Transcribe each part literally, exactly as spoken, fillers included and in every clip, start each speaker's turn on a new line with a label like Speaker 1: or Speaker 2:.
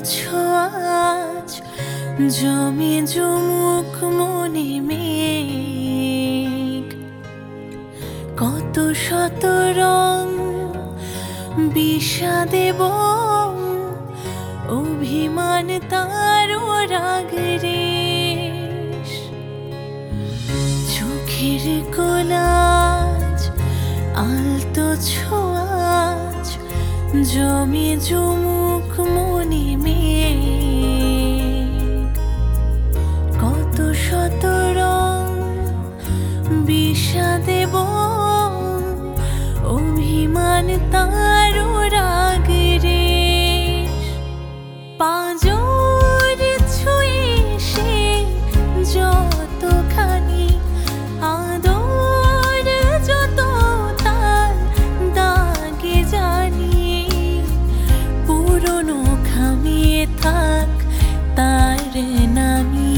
Speaker 1: ছোঁয়াচ জমে জমুক মনে মেঘ, কত শত রং বিষাদে বং, অভিমান তার রাগ রেশ। চোখের কোলাজ আলতো ছোঁয়াচ জমে জমুক মনে মেঘ, কত শত রং বিষাদে বং, অভিমান তার রাগ রেশ। পাঁজর ছুঁয়ে সে যতখানি আদর, যত তার দাগে জানি, পুরনো খামিয়ে থাক তার নামি।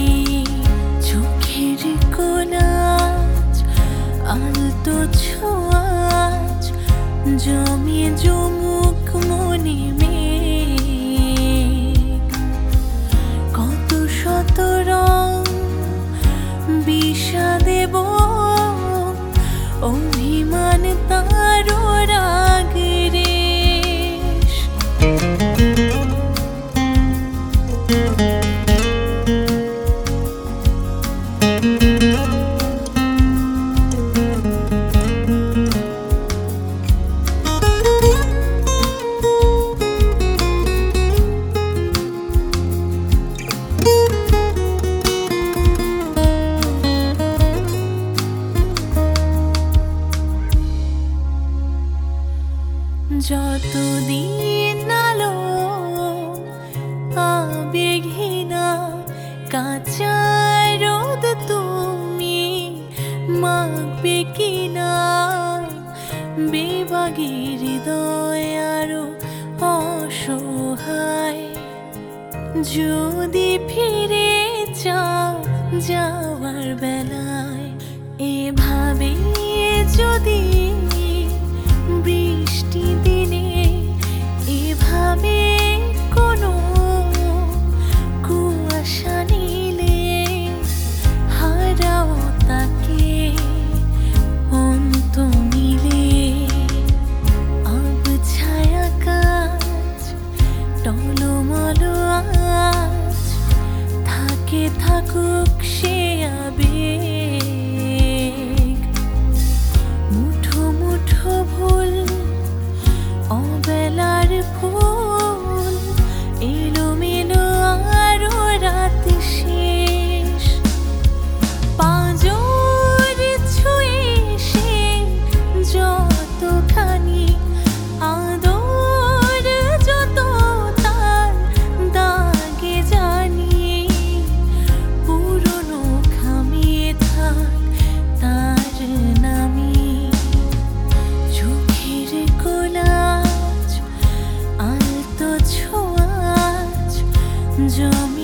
Speaker 1: চোখের কোলাজ আলতো ছোঁয়াচ জমে জমুক মনে মেঘ, কত শত রং বিষাদে বং, অভিমান তার রাগ রেশ। যতদিন আলো আবেগহীনা কাঁচা রোদ তুমি মাখবে কিনা, বেবাগী হৃদয় আরো অসহায়। যদি ফিরে যাও যাওয়ার বেলায়, এভাবে যদি বৃষ্টি দিনে এভাবে কোনো কুয়াশা নিলে, হারাও তাকে অন্ত মিলে। আব ছায়া কাজ টলমল আজ, থাকে থাকুক সে আবেগ। মুঠো মুঠো ভুল অবেলার ফুল, এলোমেলো আরো রাত শেষ। পাঁজর ছুঁয়ে সে যতখানি আদর, যত তার দাগে জানি, পুরনো খামিয়ে থাক তার নামি। চোখের কোলাজ আলতো ছোঁয়াচ জমে